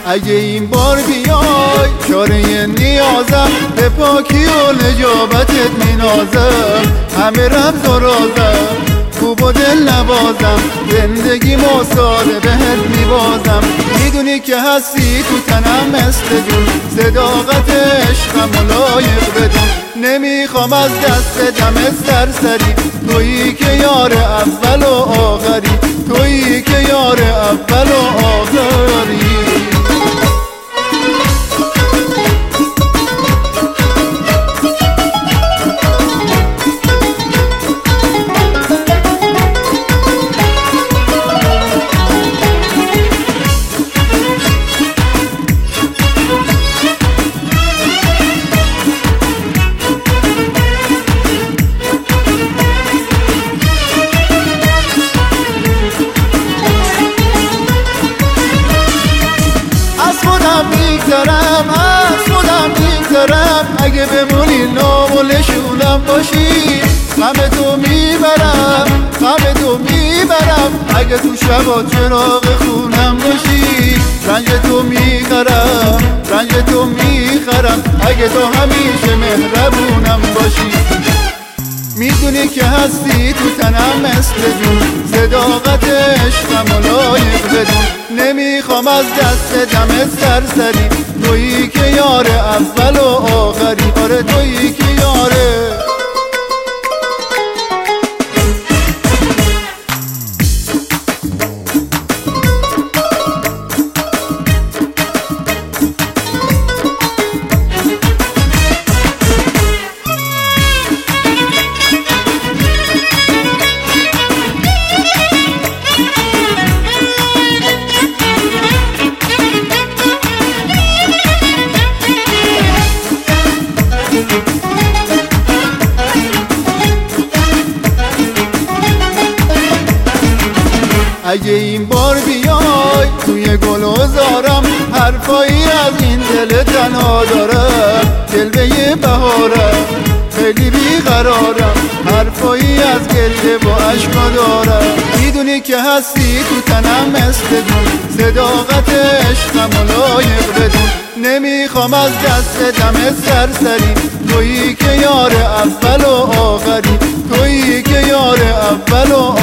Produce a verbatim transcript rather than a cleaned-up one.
اگه این بار بیای چاره نیازم، به پاکی و نجابتت مینازم. همه رمز و رازم، خوب و دل نوازم، زندگی مساله بهت میبازم. میدونی که هستی تو تنم مثل جون، صداقت عشقم و لایق بدون. نمیخوام از دست دم سرسری، تویی که یار اول و آخری، تویی که یار اول و آخری. میگذرم از خودم میگذرم، اگه بمونی نامولشونم باشی. غم تو میبرم غم تو میبرم، اگه تو شبا چراغ خونم باشی. رنج تو میخرم رنج تو میخرم، اگه تو همیشه مهربونم باشی. میدونی که هستی تو تنم مثل جون، صداقت عشقم و لایق بدون. نمیخوام از دست دم سرسری، تویی که یار اول و آخری. آره تویی که یاره اگه این بار بیای توی گلوزارم، حرفایی از این دل تنها دارم. جلوه بهارم خیلی بیقرارم، حرفایی از گریه و عشقا دارم. میدونی که هستی تو تنم مثل جون، صداقت عشقم و لایق بدون. نمیخوام از دست دم سرسری، تویی که یار اول و آخری، تویی که یار اول و